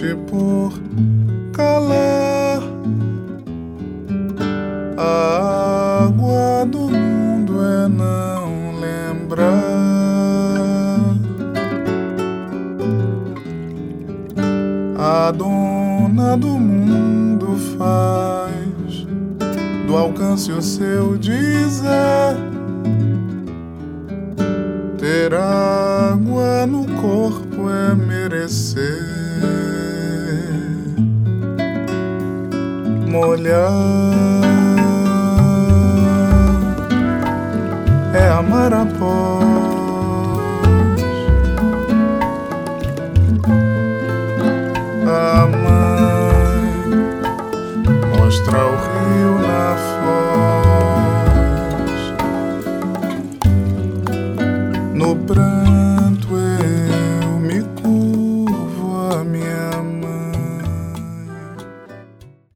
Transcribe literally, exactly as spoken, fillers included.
pede por calar. A água do mundo é não lembrar. A dona do mundo faz do alcance o seu dizer. Ter água no corpo é merecer. Molhar é amar após. A mãe mostra o rio na foz.